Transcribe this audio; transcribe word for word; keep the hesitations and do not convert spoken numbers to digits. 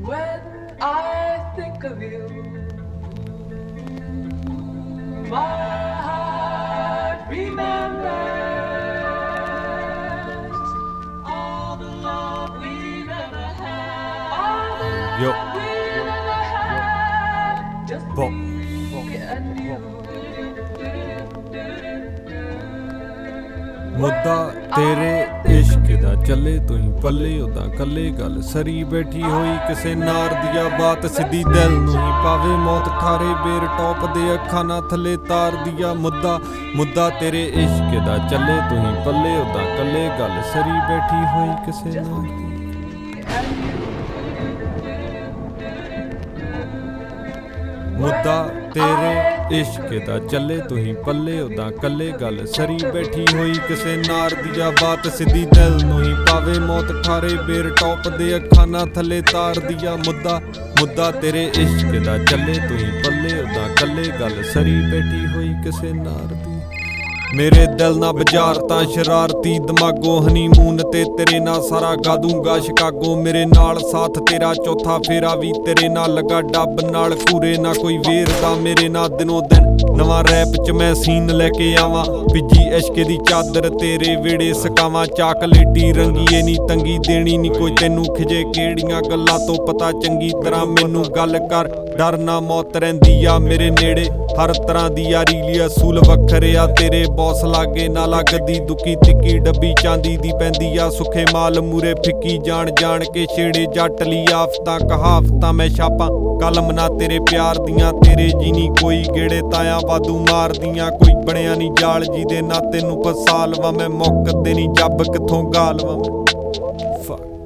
When I think of you, my heart remembers all the love we've ever had, all the love Yo. we've ever had, just Bo. me and you. ਮੁੱਦਾ ਤੇਰੇ ਇਸ਼ਕ ਦਾ ਚੱਲੇ ਤੂੰ ਹੀ ਪੱਲੇ ਉਦਾਂ ਕੱਲੇ ਗੱਲ ਸਰੀ ਬੈਠੀ ਹੋਈ ਕਿਸੇ ਨਾਰ ਦੀਆਂ ਬਾਤ ਸਿੱਧੀ ਦਿਲ ਨੂੰ ਹੀ ਪਾਵੇ ਮੌਤ ਠਾਰੇ ਬੇਰ ਟੌਪ ਦੇ ਅੱਖਾਂ ਨਾ ਥੱਲੇ ਤਾਰ ਦੀਆਂ ਮੁੱਦਾ ਮੁੱਦਾ ਤੇਰੇ ਇਸ਼ਕ ਦਾ ਚੱਲੇ ਤੂੰ ਹੀ ਪੱਲੇ ਉਦਾਂ ਕੱਲੇ ਗੱਲ ਸਰੀ ਬੈਠੀ ਹੋਈ ਕਿਸੇ ਨਾਰ ਦੀ ਮੁੱਦਾ ਤੇਰੇ ਇਸ਼ਕ ਦਾ ਚੱਲੇ ਤੂੰ ਹੀ ਪੱਲੇ ਉਦਾਂ ਕੱਲੇ ਗੱਲ ਸਰੀ ਬੈਠੀ ਹੋਈ ਕਿਸੇ ਨਾਰ ਦੀਆਂ ਬਾਤ ਸਿੱਧੀ ਦਿਲ ਨੂੰ ਹੀ ਪਾਵੇ ਮੌਤ ਠਾਰੇ ਬੇਰ ਟੌਪ ਦੇ ਅੱਖਾਂ ਨਾ ਥੱਲੇ ਤਾਰ ਦੀਆਂ ਮੁੱਦਾ ਮੁੱਦਾ ਤੇਰੇ ਇਸ਼ਕ ਦਾ ਚੱਲੇ ਤੂੰ ਹੀ ਪੱਲੇ ਉਦਾਂ ਕੱਲੇ ਗੱਲ ਸਰੀ ਬੈਠੀ ਹੋਈ ਕਿਸੇ ਨਾਰ ਦੀ ਮੇਰੇ ਦਿਲ ਨਾ ਬਾਜ਼ਾਰ ਤਾਂ ਸ਼ਰਾਰਤੀ ਦਿਮਾਗੋ ਹਨੀਮੂਨ ਤੇ ਤੇਰੇ ਨਾਲ ਸਾਰਾ ਗਾ ਦੂੰਗਾ ਸ਼ਿਕਾਗੋ ਮੇਰੇ ਨਾਲ ਸਾਥ ਤੇਰਾ ਚੌਥਾ ਫੇਰਾ ਵੀ ਤੇਰੇ ਨਾਲ ਲੱਗਾ ਡੱਬ ਨਾਲ ਕੂਰੇ ਨਾ ਕੋਈ ਵੇਰਦਾ ਮੇਰੇ ਨਾਲ ਦਿਨੋਂ ਦਿਨ ਨਵਾਂ ਰੈਪ ਚ ਮੈਂ ਸੀਨ ਲੈ ਕੇ ਆਵਾਂ ਭਿੱਜੀ ਇਸ਼ਕੇ ਦੀ ਚਾਦਰ ਤੇਰੇ ਵੇੜੇ ਸਕਾਵਾਂ ਚਾਕਲੇਟੀ ਰੰਗੀਏ ਨੀ ਤੰਗੀ ਦੇਣੀ ਨੀ ਕੋਈ ਤੈਨੂੰ ਖਿਜੇ ਕਿਹੜੀਆਂ ਗੱਲਾਂ ਤੋਂ ਪਤਾ ਚੰਗੀ ਤਰ੍ਹਾਂ ਮੈਨੂੰ ਗੱਲ ਕਰ ਡਰ ਨਾ ਮੌਤ ਰਹਿੰਦੀ ਆ ਮੇਰੇ ਨੇੜੇ ਹਰ ਤਰ੍ਹਾਂ ਦੀ ਯਾਰੀ ਲਈ ਅਸੂਲ ਵੱਖਰੇ ਆ ਤੇਰੇ ਬੌਸ ਲਾਗੇ ਨਾ ਲੱਗਦੀ ਦੁੱਕੀ ਤਿੱਕੀ ਡੱਬੀ ਚਾਂਦੀ ਦੀ ਪੈਂਦੀ ਆ ਸੁੱਖੇ ਮਾਲ ਮੂਰੇ ਫਿੱਕੀ ਜਾਣ ਜਾਣ ਕੇ ਛੇੜੇ ਜੱਟ ਲਈ ਆਫਤਾਂ ਕਹਾਵਤਾਂ ਮੈਂ ਛਾਪਾਂ ਕਲਮ ਨਾ ਤੇਰੇ ਪਿਆਰ ਦੀਆਂ ਤੇਰੇ ਜੀ ਨੀ ਕੋਈ ਗੇੜੇ ਤਾਇਆ ਵਾਧੂ ਮਾਰਦੀਆਂ ਕੋਈ ਬਣਿਆ ਨੀ ਜਾਲ ਜੀ ਦੇ ਨਾ ਤੈਨੂੰ ਫਸਾ ਲਵਾਂ ਮੈਂ ਮੁੱਕਦੇ ਨੀ ਜੱਬ ਕਿੱਥੋਂ ਗਾ ਲਵਾਂ ਮੈਂ ਫੱਕ